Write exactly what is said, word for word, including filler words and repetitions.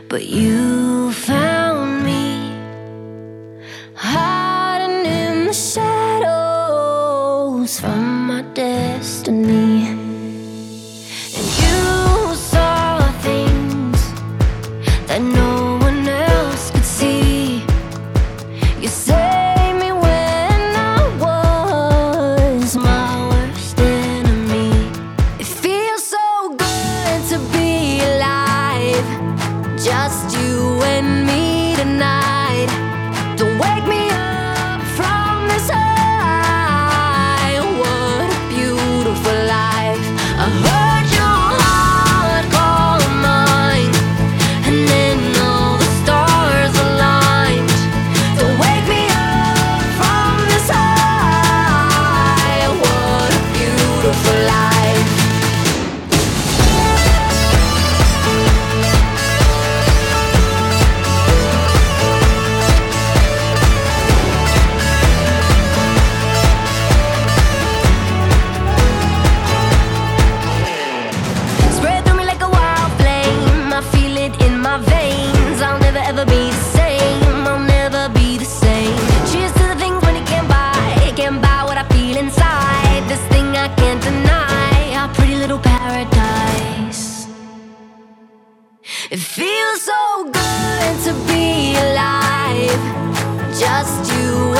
but you found me hiding in the shadows from my destiny. And you saw things that no one else could see. You saved me when I was my worst enemy. It feels so good to be alive, just you and me tonight. Don't wake me up from this high. What a beautiful life. I heard your heart call mine, and then all the stars aligned. Don't wake me up from this high. What a beautiful life. Spread through me like a wild flame. I feel it in my veins. I'll never ever be the same. I'll never be the same. Cheers to the things money can't buy. Can't buy what I feel inside. This thing I can't deny. Our pretty little paradise. It feels so good to be alive, just you